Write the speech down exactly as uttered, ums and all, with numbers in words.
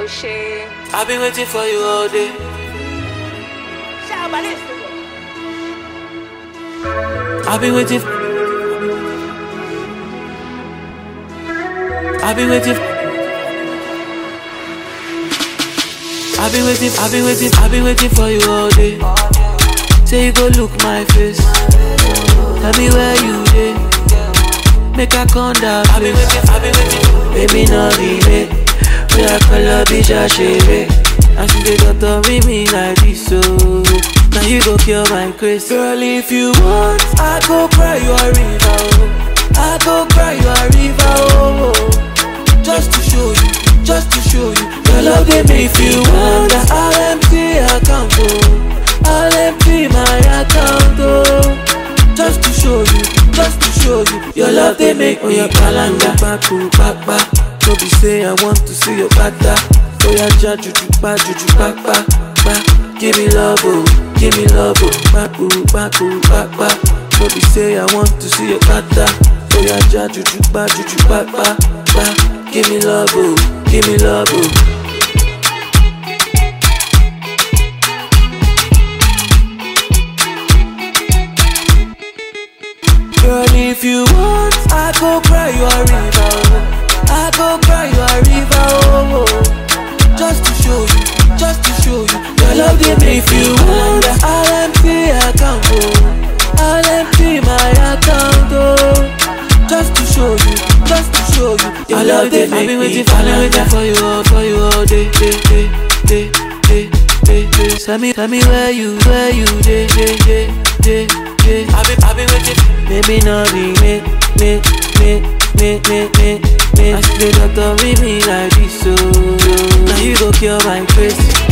shit. I've been waiting for you all day. I've been waiting. I've been waiting. I've been waiting. I've been waiting. I've been waiting for you all day. Say you go look my face. Tell me where you dey. Make a come down. I've been waiting. I've been waiting. Baby, no be me. We are color bitch a shave. And she dey got to meet me like this, so now you go cure my craze. Girl, if you want, I go cry you a river, oh. I go cry you a river, oh, oh. Just to show you, just to show you your love they make. If you want, I'll empty account, oh. I'll empty my account, oh. Just to show you, just to show you your love they make. Oh, your calendar, back to back, back. No be say I want to see your bata. Oh yeah, ja juju pa juju pa pa pa. Give me love, oh, give me love, oh. Pa ooh, pa ooh, pa pa. No be say I want to see your bata. Oh yeah, ja juju pa juju pa pa pa. Give me love, oh, give me love, oh. Girl, if you want, I go cry you a river, oh. I go cry you a river, oh, oh. Just to show you, just to show you your love they make. If you want, I'll empty account, oh. I'll empty my account, oh. Just to show you, just to show you your love they make. I've been waiting, I've been waiting for you all, for you all day, day, day, day, day, day, day. Tell me, tell me where you, where you, day, day, day, day, day. I've been, I've been waiting. Maybe not be me, me, me, me, me, me, me. I see the doctor with me like this, so now you go cure my craze.